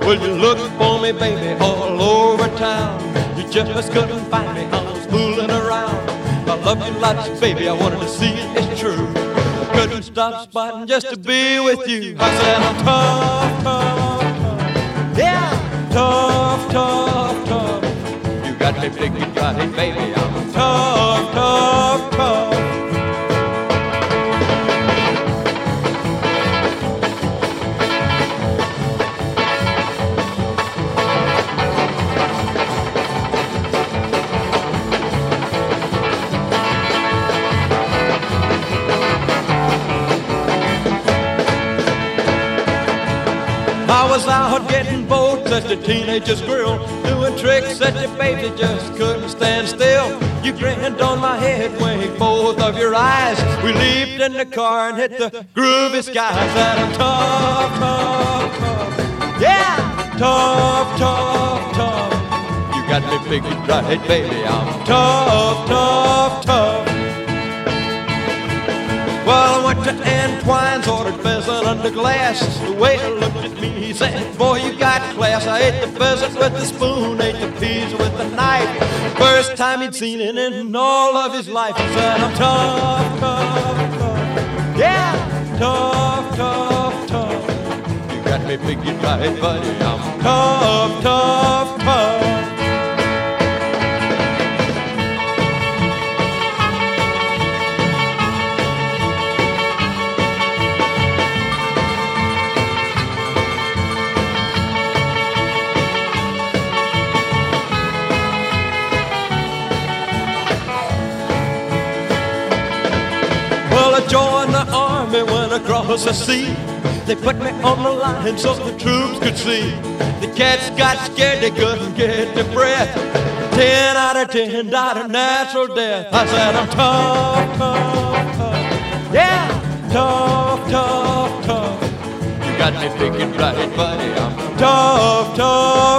Well, you looked for me, baby, all over town. You just couldn't find me, I was fooling around. I love you lots, baby, I wanted to see it, it's true. I couldn't stop spotting just to be with you. I said I'm tough, tough, tough. Yeah, tough, tough, tough. You got me thinking, got it, baby, I'm tough, tough, tough. I was out getting boats as a teenager's girl, doing tricks that your baby just couldn't stand still. You grinned on my head, winked both of your eyes. We leaped in the car and hit the groovy skies. And I'm tough, tough, tough. Yeah, tough, tough, tough. You got me figured right, baby, I'm tough, tough, tough. Well, I went to Antoine's, ordered pheasant under glass. The waiter looked at me, he said, boy, you got class. I ate the pheasant with a spoon, ate the peas with a knife. First time he'd seen it in all of his life. He said, I'm tough, tough, tough. Yeah, tough, tough, tough. You got me figured right, buddy, I'm tough, tough, tough. I joined the army, went across the sea. They put me on the line so the troops could see. The cats got scared, they couldn't get their breath. 10 out of 10 died a natural death. I said I'm tough, tough, tough. Yeah, tough, tough, tough. You got me thinking right, buddy, I'm tough, tough.